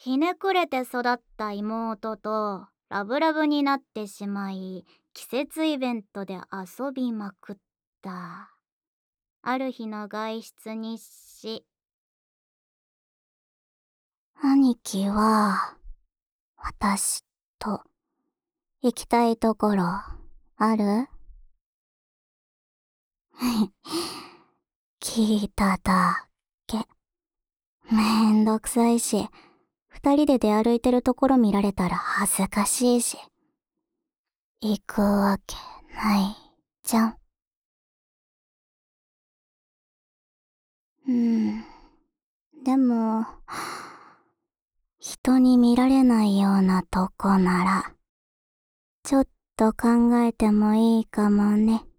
ひねくれて育った妹とラブラブになってしまい、季節イベントで遊びまくった。ある日の外出日誌。兄貴は私と行きたいところある？聞いただけ。めんどくさいし、二人で出歩いてるところ見られたら恥ずかしいし。行くわけないじゃん。でも、人に見られないようなとこなら、ちょっと考えてもいいかもね。